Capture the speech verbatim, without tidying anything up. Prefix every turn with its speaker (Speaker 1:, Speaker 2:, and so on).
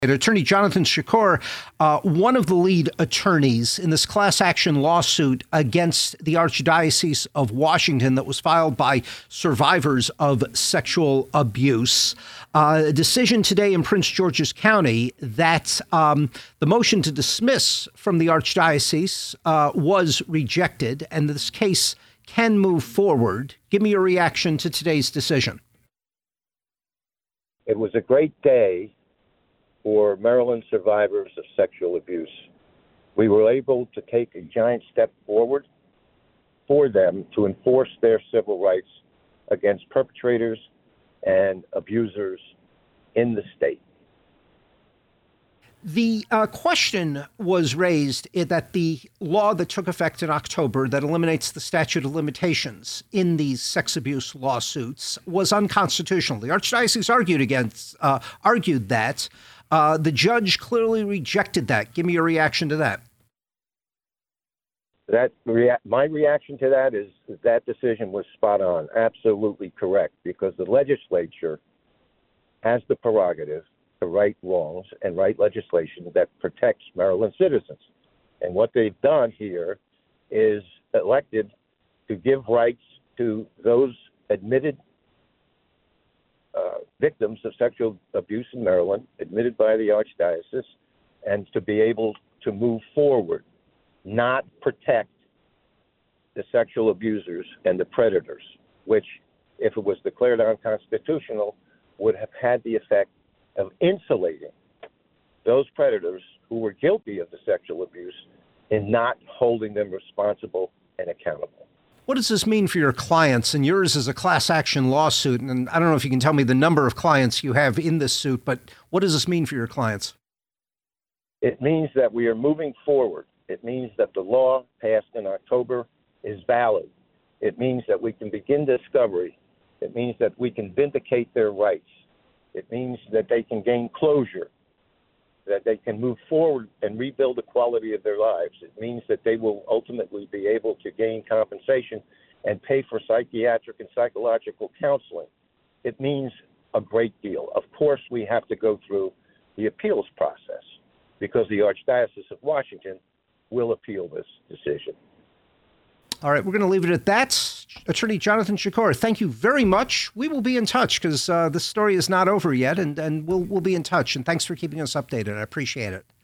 Speaker 1: Attorney Jonathan Chekrour, uh, one of the lead attorneys in this class action lawsuit against the Archdiocese of Washington that was filed by survivors of sexual abuse. Uh, a decision today in Prince George's County that um, the motion to dismiss from the Archdiocese uh, was rejected, and this case can move forward. Give me your reaction to today's decision.
Speaker 2: It was a great day for Maryland survivors of sexual abuse. We were able to take a giant step forward for them to enforce their civil rights against perpetrators and abusers in the state.
Speaker 1: The uh, question was raised that the law that took effect in October that eliminates the statute of limitations in these sex abuse lawsuits was unconstitutional. The Archdiocese argued against, uh, argued that. Uh, the judge clearly rejected that. Give me your reaction to that.
Speaker 2: That rea- my reaction to that is that, that decision was spot on, absolutely correct, because the legislature has the prerogative to right wrongs and write legislation that protects Maryland citizens. And what they've done here is elected to give rights to those admitted uh, victims of sexual abuse in Maryland, admitted by the Archdiocese, and to be able to move forward, not protect the sexual abusers and the predators, which, if it was declared unconstitutional, would have had the effect of insulating those predators who were guilty of the sexual abuse and not holding them responsible and accountable.
Speaker 1: What does this mean for your clients? And yours is a class action lawsuit. And I don't know if you can tell me the number of clients you have in this suit, but what does this mean for your clients?
Speaker 2: It means that we are moving forward. It means that the law passed in October is valid. It means that we can begin discovery. It means that we can vindicate their rights. It means that they can gain closure, that they can move forward and rebuild the quality of their lives. It means that they will ultimately be able to gain compensation and pay for psychiatric and psychological counseling. It means a great deal. Of course, we have to go through the appeals process because the Archdiocese of Washington will appeal this decision.
Speaker 1: All right, we're going to leave it at that. Attorney Jonathan Chekrour, thank you very much. We will be in touch because uh, the story is not over yet, and, and we'll we'll be in touch. And thanks for keeping us updated. I appreciate it.